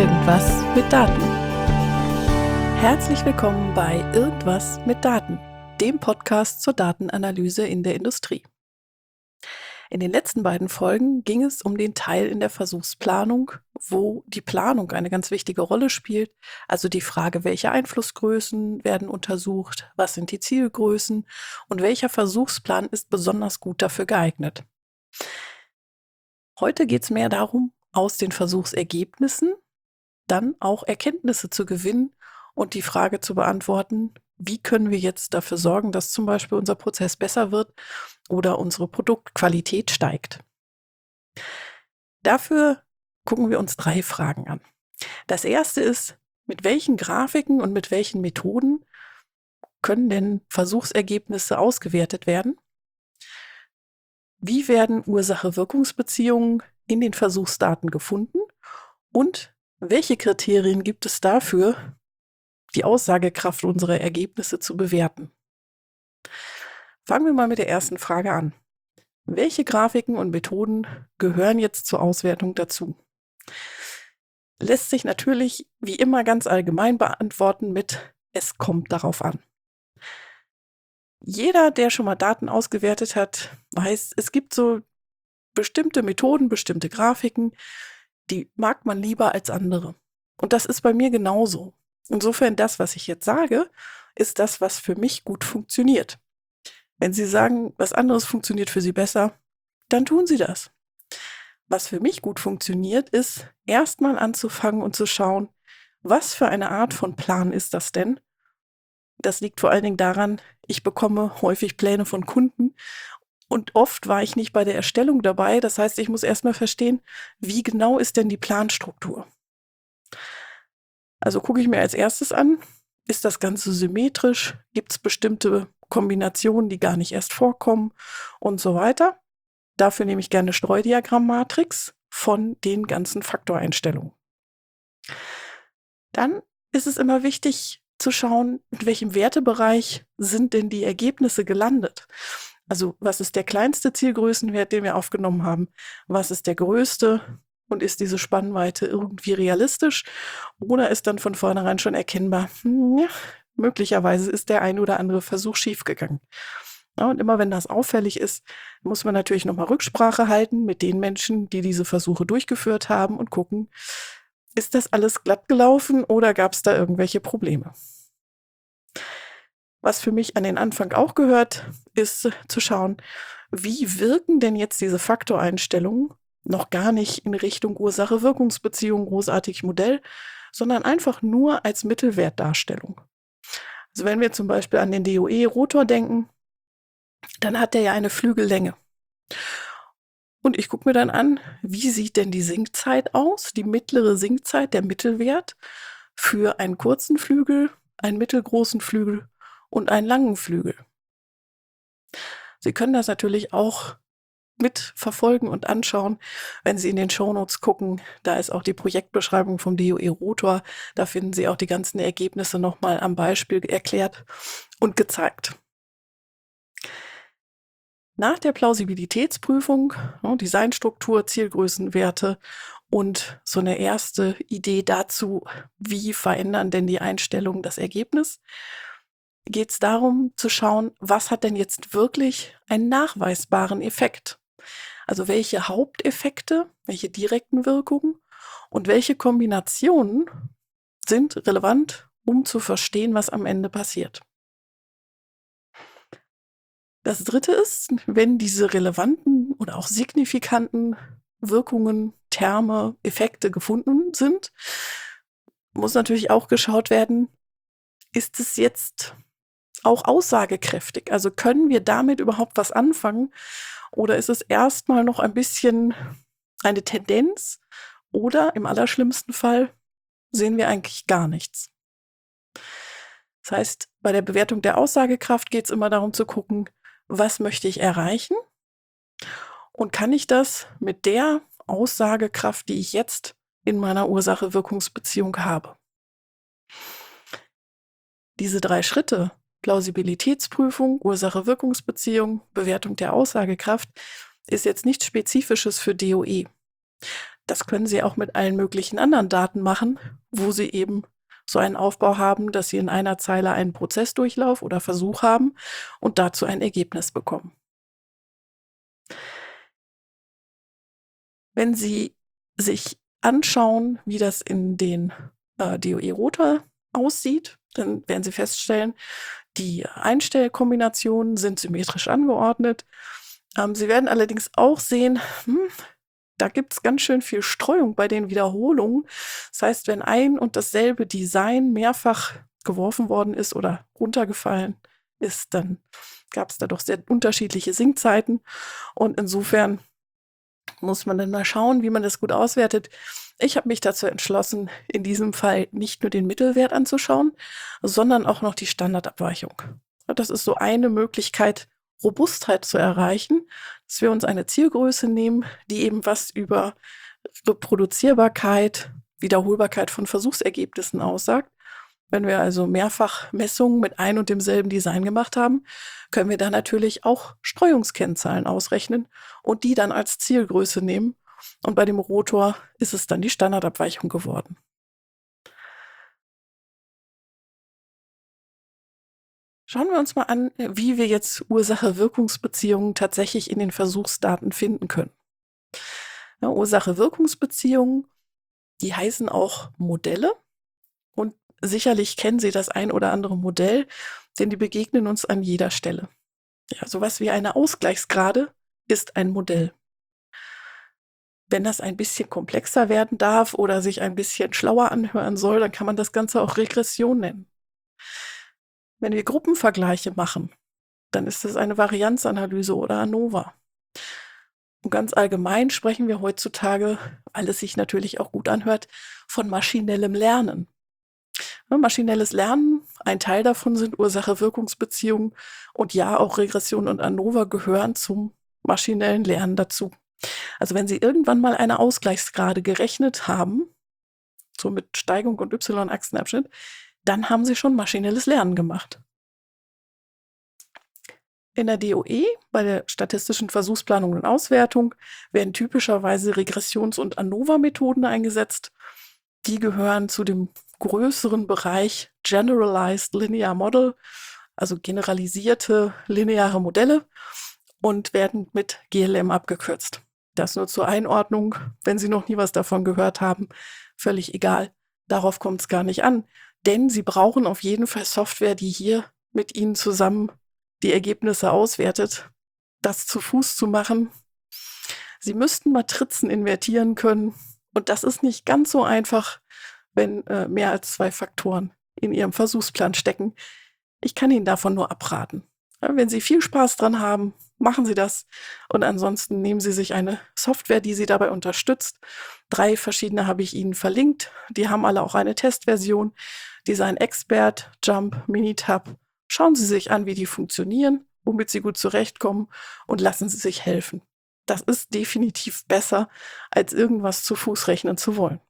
Irgendwas mit Daten. Herzlich willkommen bei Irgendwas mit Daten, dem Podcast zur Datenanalyse in der Industrie. In den letzten beiden Folgen ging es um den Teil in der Versuchsplanung, wo die Planung eine ganz wichtige Rolle spielt, also die Frage, welche Einflussgrößen werden untersucht, was sind die Zielgrößen und welcher Versuchsplan ist besonders gut dafür geeignet. Heute geht es mehr darum, aus den Versuchsergebnissen dann auch Erkenntnisse zu gewinnen und die Frage zu beantworten, wie können wir jetzt dafür sorgen, dass zum Beispiel unser Prozess besser wird oder unsere Produktqualität steigt. Dafür gucken wir uns 3 Fragen an. Das erste ist, mit welchen Grafiken und mit welchen Methoden können denn Versuchsergebnisse ausgewertet werden? Wie werden Ursache-Wirkungsbeziehungen in den Versuchsdaten gefunden? Und welche Kriterien gibt es dafür, die Aussagekraft unserer Ergebnisse zu bewerten? Fangen wir mal mit der ersten Frage an. Welche Grafiken und Methoden gehören jetzt zur Auswertung dazu? Lässt sich natürlich wie immer ganz allgemein beantworten mit: Es kommt darauf an. Jeder, der schon mal Daten ausgewertet hat, weiß, es gibt so bestimmte Methoden, bestimmte Grafiken, die mag man lieber als andere. Und das ist bei mir genauso. Insofern, das, was ich jetzt sage, ist das, was für mich gut funktioniert. Wenn Sie sagen, was anderes funktioniert für Sie besser, dann tun Sie das. Was für mich gut funktioniert, ist, erstmal anzufangen und zu schauen, was für eine Art von Plan ist das denn? Das liegt vor allen Dingen daran, ich bekomme häufig Pläne von Kunden und oft war ich nicht bei der Erstellung dabei. Das heißt, ich muss erstmal verstehen, wie genau ist denn die Planstruktur? Also gucke ich mir als erstes an, ist das Ganze symmetrisch? Gibt es bestimmte Kombinationen, die gar nicht erst vorkommen und so weiter? Dafür nehme ich gerne Streudiagrammmatrix von den ganzen Faktoreinstellungen. Dann ist es immer wichtig zu schauen, in welchem Wertebereich sind denn die Ergebnisse gelandet. Also was ist der kleinste Zielgrößenwert, den wir aufgenommen haben? Was ist der größte? Und ist diese Spannweite irgendwie realistisch? Oder ist dann von vornherein schon erkennbar, ja, möglicherweise ist der ein oder andere Versuch schiefgegangen. Ja, und immer wenn das auffällig ist, muss man natürlich nochmal Rücksprache halten mit den Menschen, die diese Versuche durchgeführt haben und gucken, ist das alles glatt gelaufen oder gab es da irgendwelche Probleme? Was für mich an den Anfang auch gehört, ist zu schauen, wie wirken denn jetzt diese Faktoreinstellungen noch gar nicht in Richtung Ursache-Wirkungsbeziehung, großartig Modell, sondern einfach nur als Mittelwertdarstellung. Also wenn wir zum Beispiel an den DOE-Rotor denken, dann hat der ja eine Flügellänge. Und ich gucke mir dann an, wie sieht denn die Sinkzeit aus, die mittlere Sinkzeit, der Mittelwert für einen kurzen Flügel, einen mittelgroßen Flügel und einen langen Flügel. Sie können das natürlich auch mitverfolgen und anschauen, wenn Sie in den Shownotes gucken. Da ist auch die Projektbeschreibung vom DOE-Rotor. Da finden Sie auch die ganzen Ergebnisse nochmal am Beispiel erklärt und gezeigt. Nach der Plausibilitätsprüfung, Designstruktur, Zielgrößenwerte und so eine erste Idee dazu, wie verändern denn die Einstellungen das Ergebnis, geht es darum zu schauen, was hat denn jetzt wirklich einen nachweisbaren Effekt? Also welche Haupteffekte, welche direkten Wirkungen und welche Kombinationen sind relevant, um zu verstehen, was am Ende passiert. Das dritte ist, wenn diese relevanten oder auch signifikanten Wirkungen, Terme, Effekte gefunden sind, muss natürlich auch geschaut werden, ist es jetzt auch aussagekräftig? Also können wir damit überhaupt was anfangen? Oder ist es erstmal noch ein bisschen eine Tendenz? Oder im allerschlimmsten Fall sehen wir eigentlich gar nichts. Das heißt, bei der Bewertung der Aussagekraft geht es immer darum zu gucken, was möchte ich erreichen? Und kann ich das mit der Aussagekraft, die ich jetzt in meiner Ursache-Wirkungsbeziehung habe? Diese 3 Schritte, Plausibilitätsprüfung, Ursache-Wirkungsbeziehung, Bewertung der Aussagekraft, ist jetzt nichts Spezifisches für DOE. Das können Sie auch mit allen möglichen anderen Daten machen, wo Sie eben so einen Aufbau haben, dass Sie in einer Zeile einen Prozessdurchlauf oder Versuch haben und dazu ein Ergebnis bekommen. Wenn Sie sich anschauen, wie das in den DOE-Router aussieht, dann werden Sie feststellen, die Einstellkombinationen sind symmetrisch angeordnet. Sie werden allerdings auch sehen, da gibt es ganz schön viel Streuung bei den Wiederholungen. Das heißt, wenn ein und dasselbe Design mehrfach geworfen worden ist oder runtergefallen ist, dann gab es da doch sehr unterschiedliche Sinkzeiten. Und insofern muss man dann mal schauen, wie man das gut auswertet. Ich habe mich dazu entschlossen, in diesem Fall nicht nur den Mittelwert anzuschauen, sondern auch noch die Standardabweichung. Das ist so eine Möglichkeit, Robustheit zu erreichen, dass wir uns eine Zielgröße nehmen, die eben was über Reproduzierbarkeit, Wiederholbarkeit von Versuchsergebnissen aussagt. Wenn wir also mehrfach Messungen mit ein und demselben Design gemacht haben, können wir da natürlich auch Streuungskennzahlen ausrechnen und die dann als Zielgröße nehmen. Und bei dem Rotor ist es dann die Standardabweichung geworden. Schauen wir uns mal an, wie wir jetzt Ursache-Wirkungsbeziehungen tatsächlich in den Versuchsdaten finden können. Ja, Ursache-Wirkungsbeziehungen, die heißen auch Modelle. Und sicherlich kennen Sie das ein oder andere Modell, denn die begegnen uns an jeder Stelle. Ja, sowas wie eine Ausgleichsgrade ist ein Modell. Wenn das ein bisschen komplexer werden darf oder sich ein bisschen schlauer anhören soll, dann kann man das Ganze auch Regression nennen. Wenn wir Gruppenvergleiche machen, dann ist das eine Varianzanalyse oder ANOVA. Und ganz allgemein sprechen wir heutzutage, weil es sich natürlich auch gut anhört, von maschinellem Lernen. Ja, maschinelles Lernen, ein Teil davon sind Ursache-Wirkungsbeziehungen und ja, auch Regression und ANOVA gehören zum maschinellen Lernen dazu. Also wenn Sie irgendwann mal eine Ausgleichsgrade gerechnet haben, so mit Steigung und Y-Achsenabschnitt, dann haben Sie schon maschinelles Lernen gemacht. In der DOE, bei der statistischen Versuchsplanung und Auswertung, werden typischerweise Regressions- und ANOVA-Methoden eingesetzt. Die gehören zu dem größeren Bereich Generalized Linear Model, also generalisierte lineare Modelle, und werden mit GLM abgekürzt. Das nur zur Einordnung, wenn Sie noch nie was davon gehört haben, völlig egal. Darauf kommt es gar nicht an, denn Sie brauchen auf jeden Fall Software, die hier mit Ihnen zusammen die Ergebnisse auswertet. Das zu Fuß zu machen. Sie müssten Matrizen invertieren können und das ist nicht ganz so einfach, wenn mehr als 2 Faktoren in Ihrem Versuchsplan stecken. Ich kann Ihnen davon nur abraten. Ja, wenn Sie viel Spaß dran haben, machen Sie das. Und ansonsten nehmen Sie sich eine Software, die Sie dabei unterstützt. 3 verschiedene habe ich Ihnen verlinkt. Die haben alle auch eine Testversion. Design Expert, Jump, Minitab. Schauen Sie sich an, wie die funktionieren, womit Sie gut zurechtkommen und lassen Sie sich helfen. Das ist definitiv besser, als irgendwas zu Fuß rechnen zu wollen.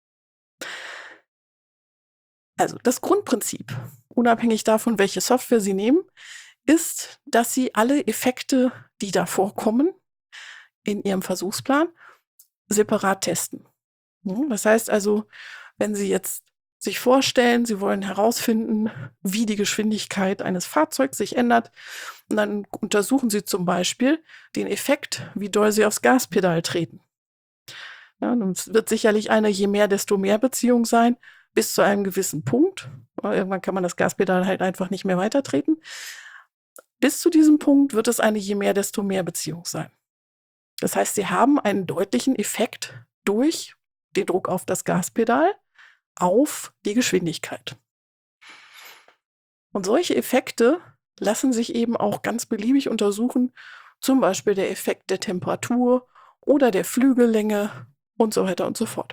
Also das Grundprinzip, unabhängig davon, welche Software Sie nehmen, ist, dass Sie alle Effekte, die da vorkommen, in Ihrem Versuchsplan separat testen. Das heißt also, wenn Sie jetzt sich vorstellen, Sie wollen herausfinden, wie die Geschwindigkeit eines Fahrzeugs sich ändert, und dann untersuchen Sie zum Beispiel den Effekt, wie doll Sie aufs Gaspedal treten. Ja, es wird sicherlich eine je mehr, desto mehr Beziehung sein, bis zu einem gewissen Punkt. Irgendwann kann man das Gaspedal halt einfach nicht mehr weitertreten. Bis zu diesem Punkt wird es eine je mehr, desto mehr Beziehung sein. Das heißt, Sie haben einen deutlichen Effekt durch den Druck auf das Gaspedal auf die Geschwindigkeit. Und solche Effekte lassen sich eben auch ganz beliebig untersuchen, zum Beispiel der Effekt der Temperatur oder der Flügellänge und so weiter und so fort.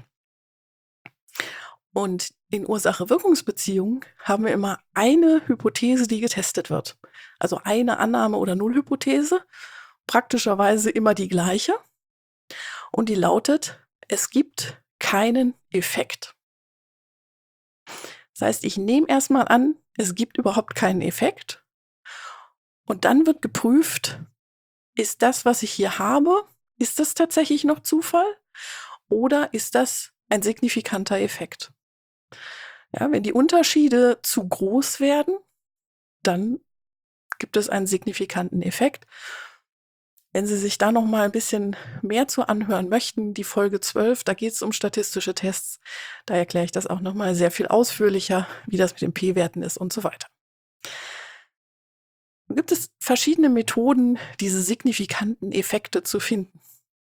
Und in Ursache-Wirkungsbeziehungen haben wir immer eine Hypothese, die getestet wird. Also eine Annahme- oder Nullhypothese, praktischerweise immer die gleiche. Und die lautet, es gibt keinen Effekt. Das heißt, ich nehme erstmal an, es gibt überhaupt keinen Effekt. Und dann wird geprüft, ist das, was ich hier habe, ist das tatsächlich noch Zufall? oder ist das ein signifikanter Effekt? Ja, wenn die Unterschiede zu groß werden, dann gibt es einen signifikanten Effekt. Wenn Sie sich da noch mal ein bisschen mehr zu anhören möchten, die Folge 12, da geht es um statistische Tests. Da erkläre ich das auch noch mal sehr viel ausführlicher, wie das mit den P-Werten ist und so weiter. Nun gibt es verschiedene Methoden, diese signifikanten Effekte zu finden.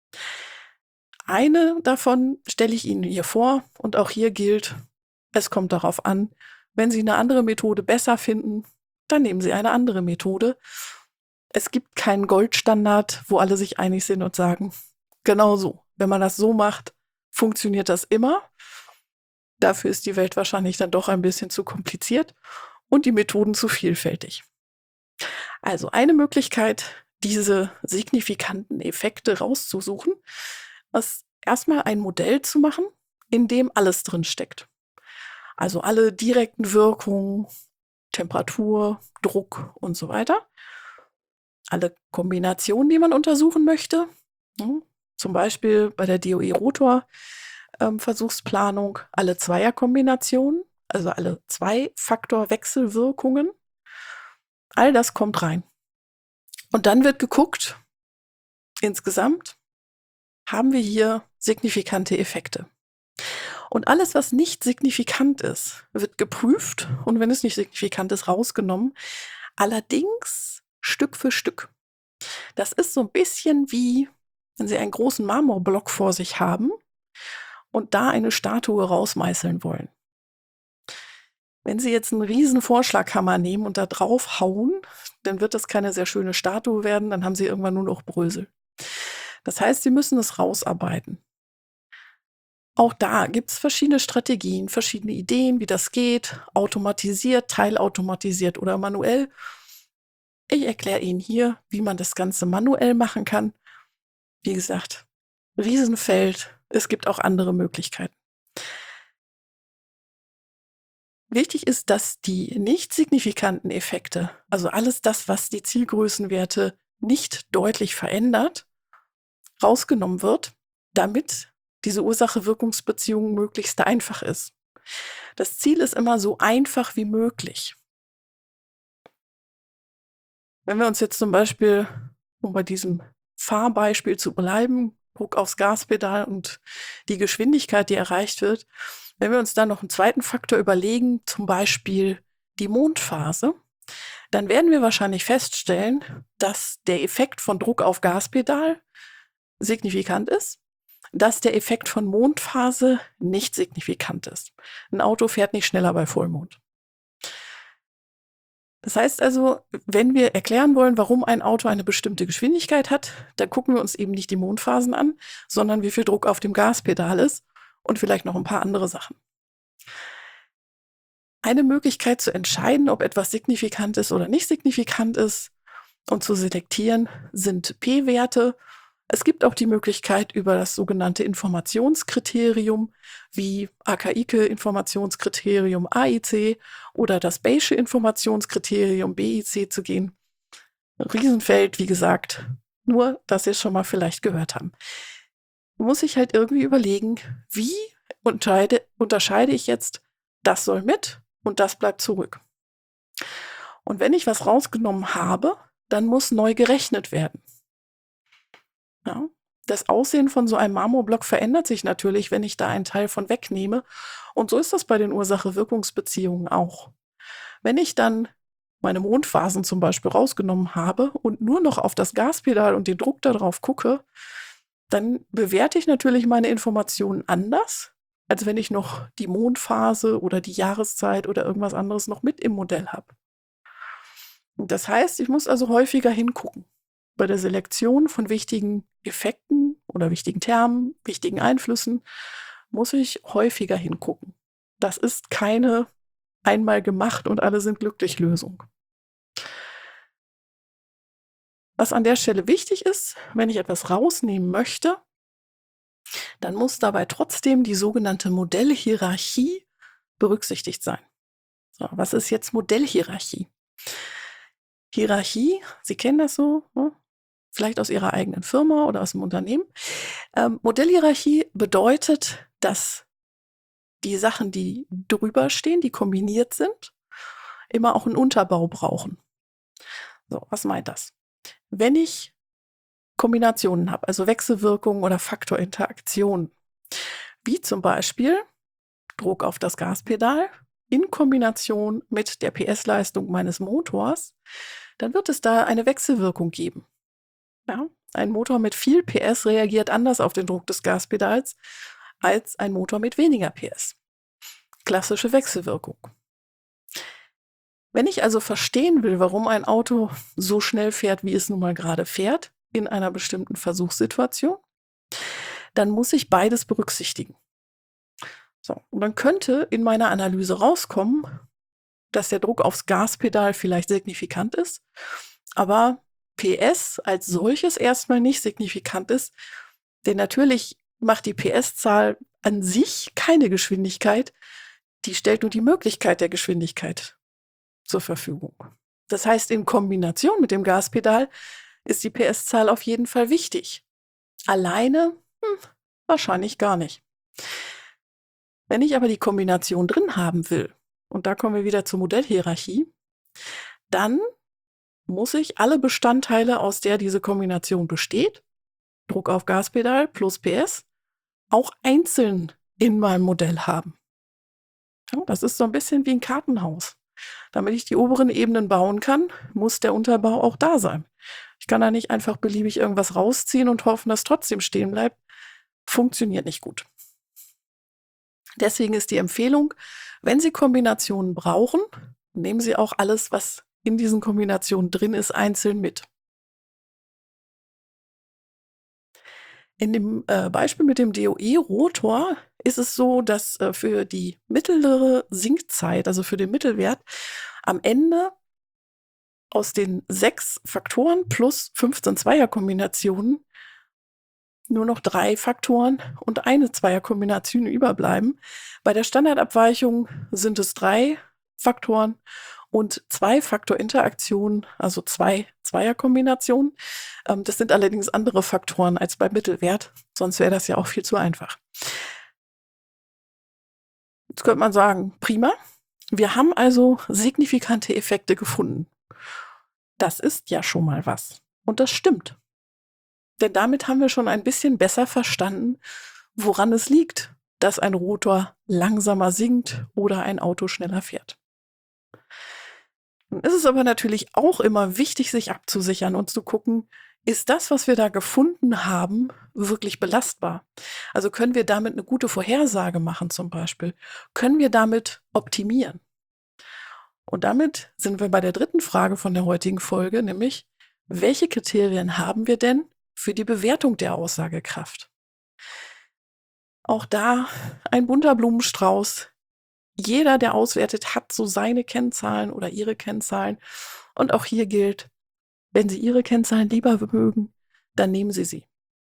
Eine davon stelle ich Ihnen hier vor und auch hier gilt, es kommt darauf an, wenn Sie eine andere Methode besser finden, dann nehmen Sie eine andere Methode. Es gibt keinen Goldstandard, wo alle sich einig sind und sagen, genau so. Wenn man das so macht, funktioniert das immer. Dafür ist die Welt wahrscheinlich dann doch ein bisschen zu kompliziert und die Methoden zu vielfältig. Also eine Möglichkeit, diese signifikanten Effekte rauszusuchen, ist erstmal ein Modell zu machen, in dem alles drin steckt. Also alle direkten Wirkungen, Temperatur, Druck und so weiter. Alle Kombinationen, die man untersuchen möchte. Zum Beispiel bei der DOE-Rotor-Versuchsplanung alle Zweierkombinationen, also alle Zwei-Faktor-Wechselwirkungen. All das kommt rein. Und dann wird geguckt, insgesamt haben wir hier signifikante Effekte. Und alles, was nicht signifikant ist, wird geprüft und wenn es nicht signifikant ist, rausgenommen. Allerdings Stück für Stück. Das ist so ein bisschen wie, wenn Sie einen großen Marmorblock vor sich haben und da eine Statue rausmeißeln wollen. Wenn Sie jetzt einen riesen Vorschlaghammer nehmen und da drauf hauen, dann wird das keine sehr schöne Statue werden, dann haben Sie irgendwann nur noch Brösel. Das heißt, Sie müssen es rausarbeiten. Auch da gibt es verschiedene Strategien, verschiedene Ideen, wie das geht, automatisiert, teilautomatisiert oder manuell. Ich erkläre Ihnen hier, wie man das Ganze manuell machen kann. Wie gesagt, Riesenfeld, es gibt auch andere Möglichkeiten. Wichtig ist, dass die nicht signifikanten Effekte, also alles das, was die Zielgrößenwerte nicht deutlich verändert, rausgenommen wird, damit diese Ursache-Wirkungsbeziehung möglichst einfach ist. Das Ziel ist immer so einfach wie möglich. Wenn wir uns jetzt zum Beispiel, um bei diesem Fahrbeispiel zu bleiben, Druck aufs Gaspedal und die Geschwindigkeit, die erreicht wird, wenn wir uns dann noch einen zweiten Faktor überlegen, zum Beispiel die Mondphase, dann werden wir wahrscheinlich feststellen, dass der Effekt von Druck auf Gaspedal signifikant ist, dass der Effekt von Mondphase nicht signifikant ist. Ein Auto fährt nicht schneller bei Vollmond. Das heißt also, wenn wir erklären wollen, warum ein Auto eine bestimmte Geschwindigkeit hat, dann gucken wir uns eben nicht die Mondphasen an, sondern wie viel Druck auf dem Gaspedal ist und vielleicht noch ein paar andere Sachen. Eine Möglichkeit zu entscheiden, ob etwas signifikant ist oder nicht signifikant ist und zu selektieren, sind P-Werte. Es gibt auch die Möglichkeit über das sogenannte Informationskriterium wie Akaike-Informationskriterium AIC oder das Bayesche Informationskriterium BIC zu gehen. Riesenfeld, wie gesagt, nur, dass Sie es schon mal vielleicht gehört haben. Muss ich halt irgendwie überlegen, wie unterscheide ich jetzt, das soll mit und das bleibt zurück. Und wenn ich was rausgenommen habe, dann muss neu gerechnet werden. Ja, das Aussehen von so einem Marmorblock verändert sich natürlich, wenn ich da einen Teil von wegnehme. Und so ist das bei den Ursache-Wirkungsbeziehungen auch. Wenn ich dann meine Mondphasen zum Beispiel rausgenommen habe und nur noch auf das Gaspedal und den Druck darauf gucke, dann bewerte ich natürlich meine Informationen anders, als wenn ich noch die Mondphase oder die Jahreszeit oder irgendwas anderes noch mit im Modell habe. Das heißt, ich muss also häufiger hingucken. Bei der Selektion von wichtigen Effekten oder wichtigen Termen, wichtigen Einflüssen, muss ich häufiger hingucken. Das ist keine einmal gemacht und alle sind glücklich Lösung. Was an der Stelle wichtig ist, wenn ich etwas rausnehmen möchte, dann muss dabei trotzdem die sogenannte Modellhierarchie berücksichtigt sein. So, was ist jetzt Modellhierarchie? Hierarchie, Sie kennen das so, ne? vielleicht aus Ihrer eigenen Firma oder aus dem Unternehmen. Modellhierarchie bedeutet, dass die Sachen, die drüber stehen, die kombiniert sind, immer auch einen Unterbau brauchen. So, was meint das? Wenn ich Kombinationen habe, also Wechselwirkungen oder Faktorinteraktionen, wie zum Beispiel Druck auf das Gaspedal in Kombination mit der PS-Leistung meines Motors, dann wird es da eine Wechselwirkung geben. Ja? Ein Motor mit viel PS reagiert anders auf den Druck des Gaspedals als ein Motor mit weniger PS. Klassische Wechselwirkung. Wenn ich also verstehen will, warum ein Auto so schnell fährt, wie es nun mal gerade fährt, in einer bestimmten Versuchssituation, dann muss ich beides berücksichtigen. So, und dann könnte in meiner Analyse rauskommen, dass der Druck aufs Gaspedal vielleicht signifikant ist, aber PS als solches erstmal nicht signifikant ist, denn natürlich macht die PS-Zahl an sich keine Geschwindigkeit, die stellt nur die Möglichkeit der Geschwindigkeit zur Verfügung. Das heißt, in Kombination mit dem Gaspedal ist die PS-Zahl auf jeden Fall wichtig. Alleine wahrscheinlich gar nicht. Wenn ich aber die Kombination drin haben will, und da kommen wir wieder zur Modellhierarchie, dann muss ich alle Bestandteile, aus der diese Kombination besteht, Druck auf Gaspedal plus PS, auch einzeln in meinem Modell haben. Ja, das ist so ein bisschen wie ein Kartenhaus. Damit ich die oberen Ebenen bauen kann, muss der Unterbau auch da sein. Ich kann da nicht einfach beliebig irgendwas rausziehen und hoffen, dass trotzdem stehen bleibt. Funktioniert nicht gut. Deswegen ist die Empfehlung, wenn Sie Kombinationen brauchen, nehmen Sie auch alles, was in diesen Kombinationen drin ist, einzeln mit. In dem Beispiel mit dem DOE-Rotor ist es so, dass für die mittlere Sinkzeit, also für den Mittelwert, am Ende aus den 6 Faktoren plus 15 Zweierkombinationen nur noch 3 Faktoren und eine Zweierkombination überbleiben. Bei der Standardabweichung sind es 3 Faktoren und 2 Faktorinteraktionen, also 2 Zweierkombinationen. Das sind allerdings andere Faktoren als beim Mittelwert, sonst wäre das ja auch viel zu einfach. Jetzt könnte man sagen, prima, wir haben also signifikante Effekte gefunden. Das ist ja schon mal was. Und das stimmt. Denn damit haben wir schon ein bisschen besser verstanden, woran es liegt, dass ein Rotor langsamer sinkt oder ein Auto schneller fährt. Nun ist es aber natürlich auch immer wichtig, sich abzusichern und zu gucken, ist das, was wir da gefunden haben, wirklich belastbar? Also können wir damit eine gute Vorhersage machen zum Beispiel? Können wir damit optimieren? Und damit sind wir bei der dritten Frage von der heutigen Folge, nämlich, welche Kriterien haben wir denn für die Bewertung der Aussagekraft? Auch da ein bunter Blumenstrauß. Jeder, der auswertet, hat so seine Kennzahlen oder ihre Kennzahlen. Und auch hier gilt, wenn Sie Ihre Kennzahlen lieber mögen, dann nehmen Sie sie.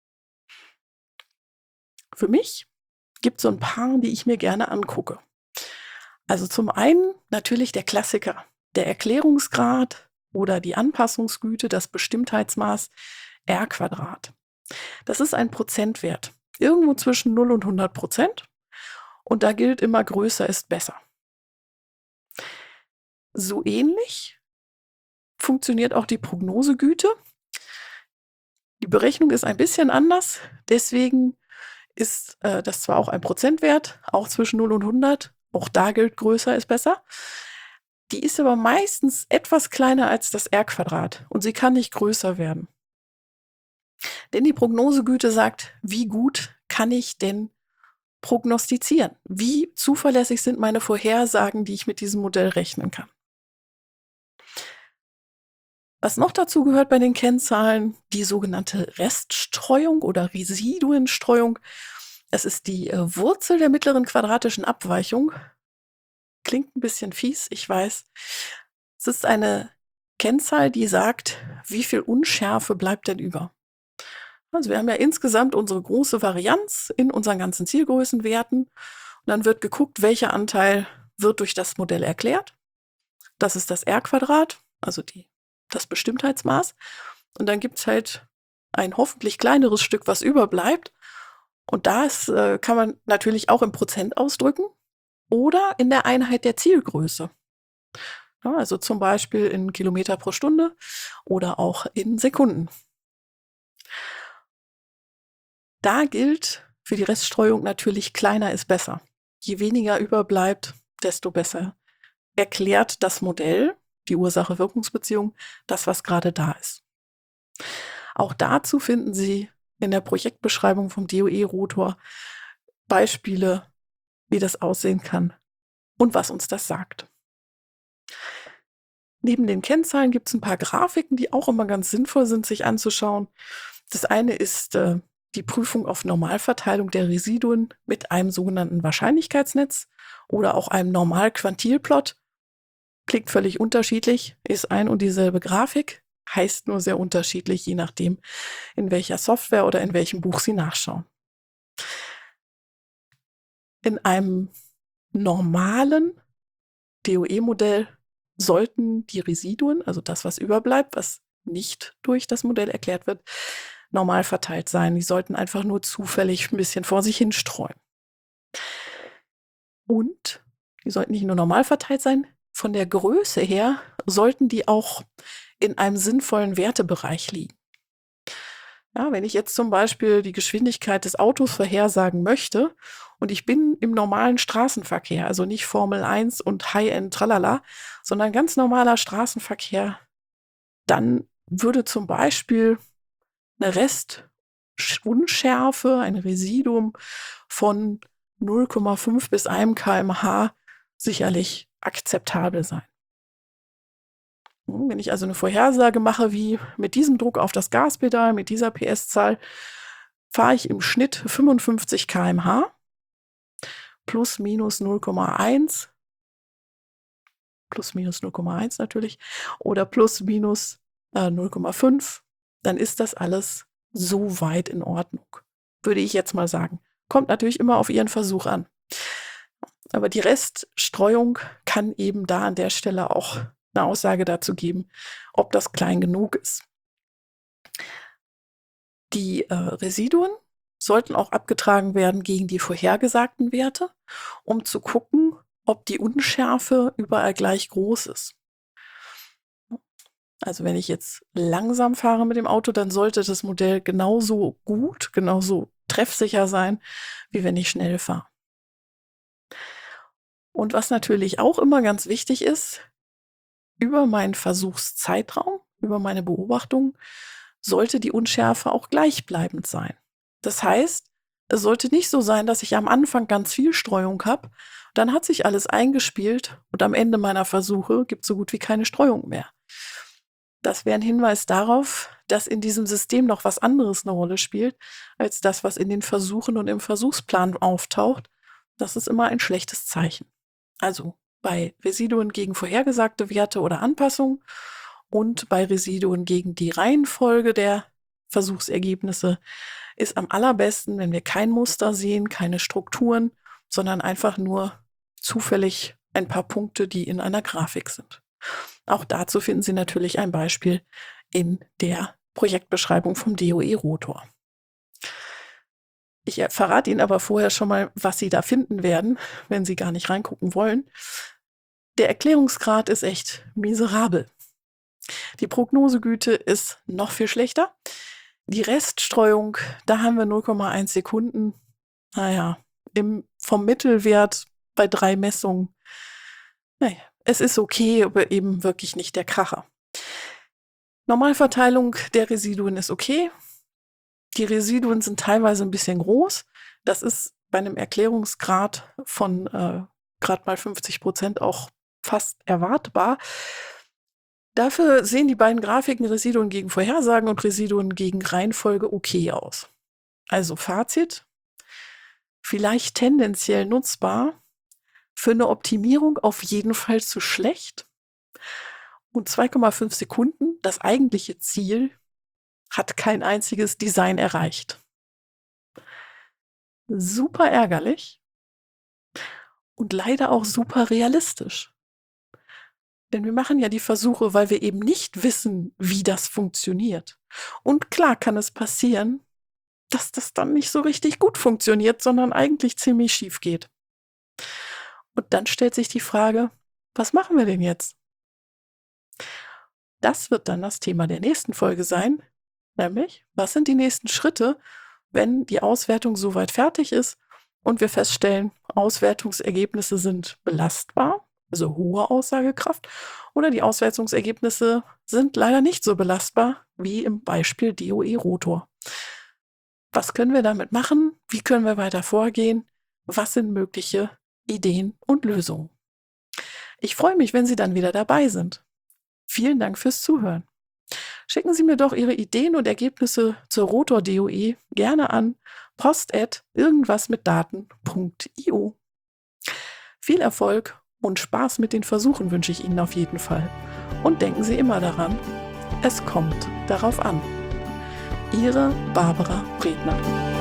Für mich gibt es so ein paar, die ich mir gerne angucke. Also zum einen natürlich der Klassiker, der Erklärungsgrad oder die Anpassungsgüte, das Bestimmtheitsmaß R². Das ist ein Prozentwert, irgendwo zwischen 0 und 100%. Und da gilt immer, größer ist besser. So ähnlich funktioniert auch die Prognosegüte. Die Berechnung ist ein bisschen anders, deswegen ist das zwar auch ein Prozentwert, auch zwischen 0 und 100, auch da gilt, größer ist besser. Die ist aber meistens etwas kleiner als das R² und sie kann nicht größer werden. Denn die Prognosegüte sagt, wie gut kann ich denn prognostizieren? Wie zuverlässig sind meine Vorhersagen, die ich mit diesem Modell rechnen kann? Was noch dazu gehört bei den Kennzahlen, die sogenannte Reststreuung oder Residuenstreuung. Es ist die Wurzel der mittleren quadratischen Abweichung. Klingt ein bisschen fies, ich weiß. Es ist eine Kennzahl, die sagt, wie viel Unschärfe bleibt denn über. Also wir haben ja insgesamt unsere große Varianz in unseren ganzen Zielgrößenwerten. Und dann wird geguckt, welcher Anteil wird durch das Modell erklärt. Das ist das R², also das Bestimmtheitsmaß. Und dann gibt es halt ein hoffentlich kleineres Stück, was überbleibt. Und das kann man natürlich auch im Prozent ausdrücken oder in der Einheit der Zielgröße. Ja, also zum Beispiel in Kilometer pro Stunde oder auch in Sekunden. Da gilt für die Reststreuung natürlich, kleiner ist besser. Je weniger überbleibt, desto besser erklärt das Modell, die Ursache-Wirkungsbeziehung, das, was gerade da ist. Auch dazu finden Sie in der Projektbeschreibung vom DOE-Rotor Beispiele, wie das aussehen kann und was uns das sagt. Neben den Kennzahlen gibt es ein paar Grafiken, die auch immer ganz sinnvoll sind, sich anzuschauen. Das eine ist die Prüfung auf Normalverteilung der Residuen mit einem sogenannten Wahrscheinlichkeitsnetz oder auch einem Normal-Quantilplot. Klingt völlig unterschiedlich, ist ein und dieselbe Grafik, heißt nur sehr unterschiedlich, je nachdem, in welcher Software oder in welchem Buch Sie nachschauen. In einem normalen DOE-Modell sollten die Residuen, also das, was überbleibt, was nicht durch das Modell erklärt wird, normal verteilt sein. Die sollten einfach nur zufällig ein bisschen vor sich hin streuen. Und die sollten nicht nur normal verteilt sein, von der Größe her sollten die auch in einem sinnvollen Wertebereich liegen. Ja, wenn ich jetzt zum Beispiel die Geschwindigkeit des Autos vorhersagen möchte und ich bin im normalen Straßenverkehr, also nicht Formel 1 und High-End tralala, sondern ganz normaler Straßenverkehr, dann würde zum Beispiel eine Restunschärfe, ein Residuum von 0,5 bis 1 km/h sicherlich akzeptabel sein. Wenn ich also eine Vorhersage mache, wie mit diesem Druck auf das Gaspedal, mit dieser PS-Zahl, fahre ich im Schnitt 55 km/h plus minus 0,1, plus minus 0,1 natürlich, oder plus minus 0,5, dann ist das alles so weit in Ordnung, würde ich jetzt mal sagen. Kommt natürlich immer auf Ihren Versuch an. Aber die Reststreuung kann eben da an der Stelle auch eine Aussage dazu geben, ob das klein genug ist. Die Residuen sollten auch abgetragen werden gegen die vorhergesagten Werte, um zu gucken, ob die Unschärfe überall gleich groß ist. Also wenn ich jetzt langsam fahre mit dem Auto, dann sollte das Modell genauso gut, genauso treffsicher sein, wie wenn ich schnell fahre. Und was natürlich auch immer ganz wichtig ist, über meinen Versuchszeitraum, über meine Beobachtung, sollte die Unschärfe auch gleichbleibend sein. Das heißt, es sollte nicht so sein, dass ich am Anfang ganz viel Streuung habe, dann hat sich alles eingespielt und am Ende meiner Versuche gibt es so gut wie keine Streuung mehr. Das wäre ein Hinweis darauf, dass in diesem System noch was anderes eine Rolle spielt, als das, was in den Versuchen und im Versuchsplan auftaucht. Das ist immer ein schlechtes Zeichen. Also bei Residuen gegen vorhergesagte Werte oder Anpassungen und bei Residuen gegen die Reihenfolge der Versuchsergebnisse ist am allerbesten, wenn wir kein Muster sehen, keine Strukturen, sondern einfach nur zufällig ein paar Punkte, die in einer Grafik sind. Auch dazu finden Sie natürlich ein Beispiel in der Projektbeschreibung vom DOE-Rotor. Ich verrate Ihnen aber vorher schon mal, was Sie da finden werden, wenn Sie gar nicht reingucken wollen. Der Erklärungsgrad ist echt miserabel. Die Prognosegüte ist noch viel schlechter. Die Reststreuung, da haben wir 0,1 Sekunden. Naja, vom Mittelwert bei 3 Messungen. Naja, es ist okay, aber eben wirklich nicht der Kracher. Normalverteilung der Residuen ist okay. Die Residuen sind teilweise ein bisschen groß. Das ist bei einem Erklärungsgrad von gerade mal 50% auch fast erwartbar. Dafür sehen die beiden Grafiken Residuen gegen Vorhersagen und Residuen gegen Reihenfolge okay aus. Also Fazit, vielleicht tendenziell nutzbar, für eine Optimierung auf jeden Fall zu schlecht. Und 2,5 Sekunden, das eigentliche Ziel, hat kein einziges Design erreicht. Super ärgerlich und leider auch super realistisch. Denn wir machen ja die Versuche, weil wir eben nicht wissen, wie das funktioniert. Und klar kann es passieren, dass das dann nicht so richtig gut funktioniert, sondern eigentlich ziemlich schief geht. Und dann stellt sich die Frage, was machen wir denn jetzt? Das wird dann das Thema der nächsten Folge sein, nämlich, was sind die nächsten Schritte, wenn die Auswertung soweit fertig ist und wir feststellen, Auswertungsergebnisse sind belastbar, also hohe Aussagekraft, oder die Auswertungsergebnisse sind leider nicht so belastbar wie im Beispiel DOE-Rotor. Was können wir damit machen? Wie können wir weiter vorgehen? Was sind mögliche Ideen und Lösungen? Ich freue mich, wenn Sie dann wieder dabei sind. Vielen Dank fürs Zuhören. Schicken Sie mir doch Ihre Ideen und Ergebnisse zur Rotor-DOE gerne an post@irgendwasmitdaten.io. Viel Erfolg und Spaß mit den Versuchen wünsche ich Ihnen auf jeden Fall. Und denken Sie immer daran, es kommt darauf an. Ihre Barbara Bredner.